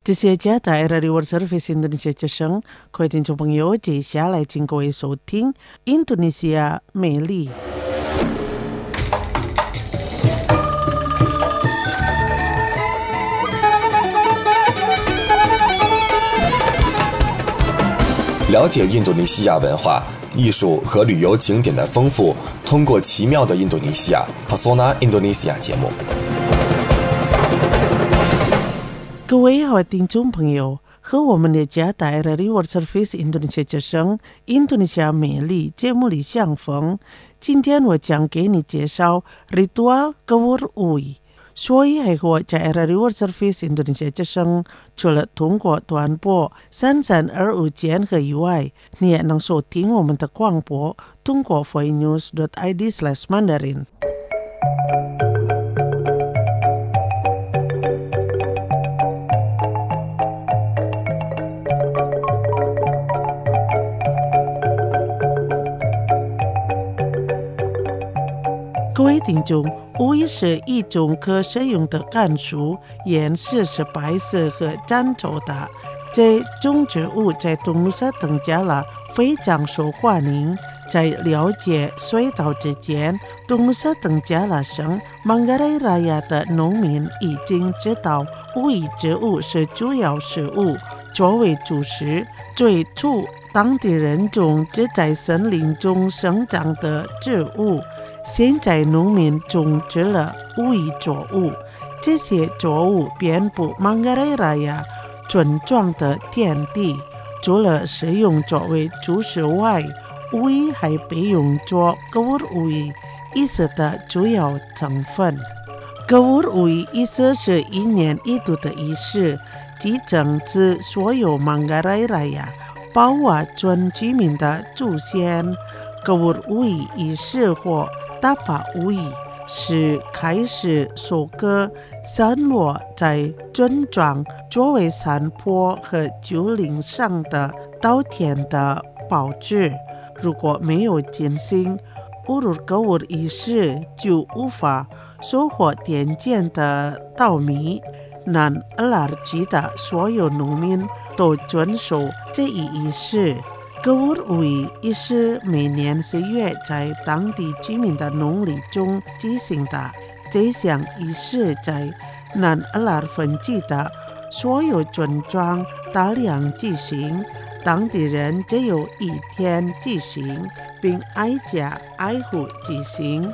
这些家带来的 World Service Indonesia 之声，各位听众朋友，接下来请各位收听印度尼西亚美丽。 了解印度尼西亚文化、艺术和旅游景点的丰富，通过奇妙的印度尼西亚 Pesona Indonesia 节目。 各位好，听众朋友，和我们的家带来的 World Service Indonesia 之声印度尼西亚美丽节目里相逢。今天我将给你介绍 Ritual Kawur Uwi。所以还和在 World Service Indonesia 之声，除了通过短波3325千赫以外，你也能收听我们的广播，通过 voinews.id/Mandarin。各位听众，乌鱼是一种可食用的甘薯，颜色是白色和粘稠的。这种植物在东努沙登加拉非常受欢迎。在了解水稻之前，东努沙登加拉省孟加拉拉亚的农民已经知道乌鱼植物是主要食物，作为主食。最初，当地人种植在森林中生长的植物。现在农民种植了乌鱼作物，这些作物遍布孟加拉拉亚村庄的田地。除了食用作为主食外，乌鱼还被用作Kawur Uwi仪式的主要成分。Kawur Uwi仪式是一年一度的仪式，即整治所有孟加拉拉亚包瓦村居民的祖先。Kawur Uwi仪式或大把乌鱼是开始收割散落在村庄作为山坡和丘陵上的稻田的宝质。如果没有进行Urut Kawur仪式，就无法收获田间的稻米。南阿拉吉的所有农民都遵守这一仪式。Kawur Uwi仪式每年10月在当地居民的农里中进行的。这项仪式在南阿拉分季的所有村庄大量进行，当地人只有一天进行，并挨家挨户进行。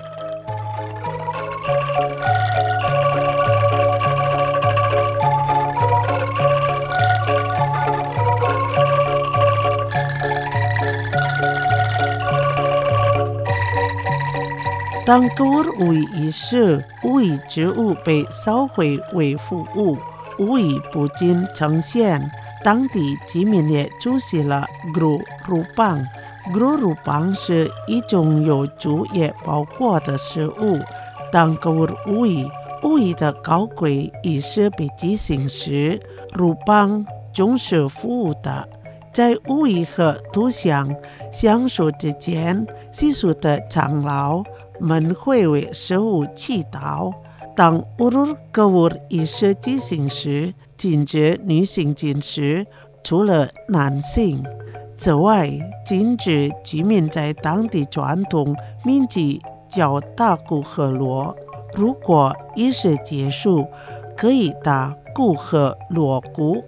当Kawur Uwi仪式，乌鱼植物被烧毁为腐物，乌鱼不仅呈现，当地居民也出席了Gru Rupang。Gru Rupang是一种有猪也包括的食物。当Kawur Uwi乌鱼的高贵仪式被进行时，Rupang总是服务的。在乌鱼和图像相处之间，习俗的长老们会为食物祈祷。当Urut Kawur仪式进行时，禁止女性进食，除了男性。此外，禁止居民在当地传统民居叫打鼓和锣。如果仪式结束，可以打鼓和锣鼓。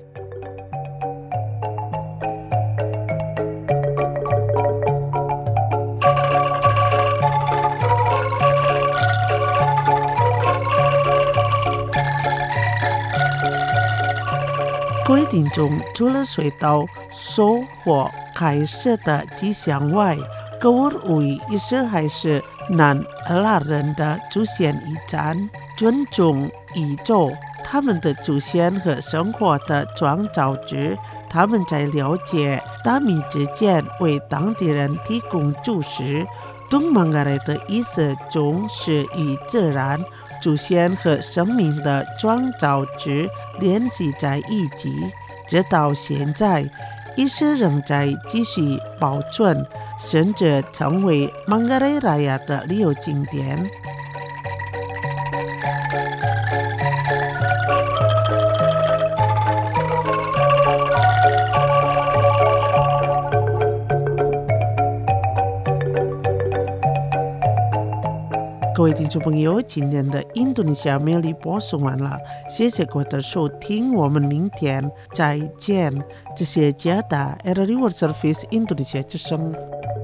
各位听众，除了水稻收获开始的迹象外，Kawur Uwi仪式还是南阿拉人的祖先遗产，尊重宇宙，他们的祖先和生活的创造者。他们在了解大米之间为当地人提供主食。东孟加拉的仪式中是与自然、祖先和生命的创造者联系在一起。直到现在，仪式仍在继续保存，甚至成为孟加拉拉亚的旅游景点。 位听众朋友，今天的印度尼西亚魅力播送完了，谢谢各位的收听，我们明天再见。这是加达 RRI World Service Indonesia 之声。